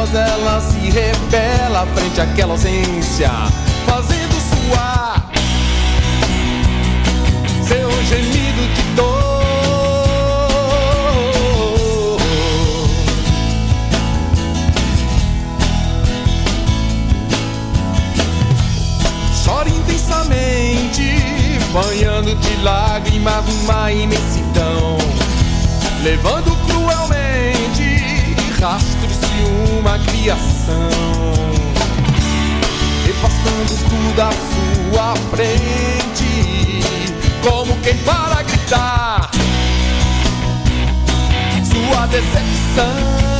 voz ela se rebela frente àquela ausência, fazendo soar seu gemido de dor. Chora intensamente, banhando de lágrimas uma imensidão, levando cruelmente rastros de uma criação, devastando tudo à sua frente, como quem para gritar sua decepção.